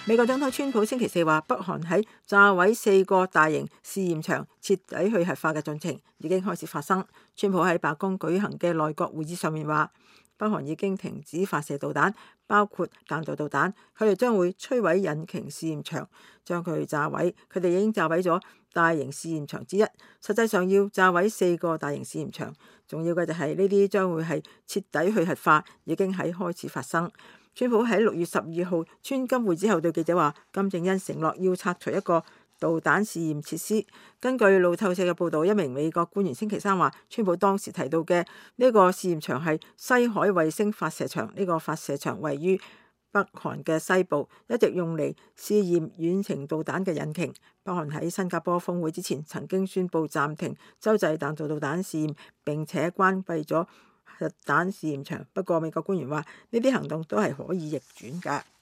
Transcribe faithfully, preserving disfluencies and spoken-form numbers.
美國總統川普星期四話，北韓喺炸毀四個大型試驗場、徹底去核化嘅進程已經開始發生。川普喺白宮舉行嘅內閣會議上面話，北韓已經停止發射導彈，包括彈道導彈，佢哋將會摧毀引擎試驗場，將佢炸毀。佢哋已經炸毀咗大型試驗場之一，實際上要炸毀四個大型試驗場。重要嘅就係呢啲將會係徹底去核化，已經喺開始發生。川普喺六月十二號川金會之後對記者話，金正恩承諾要拆除一個導彈試驗設施。根據路透社嘅報導，一名美國官員星期三話，川普當時提到嘅呢個試驗場係西海衛星發射場，呢個發射場位於北韓嘅西部，一直用嚟試驗遠程導彈嘅引擎。北韓喺新加坡峰會之前曾經宣布暫停洲際彈道導彈試驗，並且關閉咗核彈試驗場。不過美國官員話，呢啲行動都係可以逆轉㗎。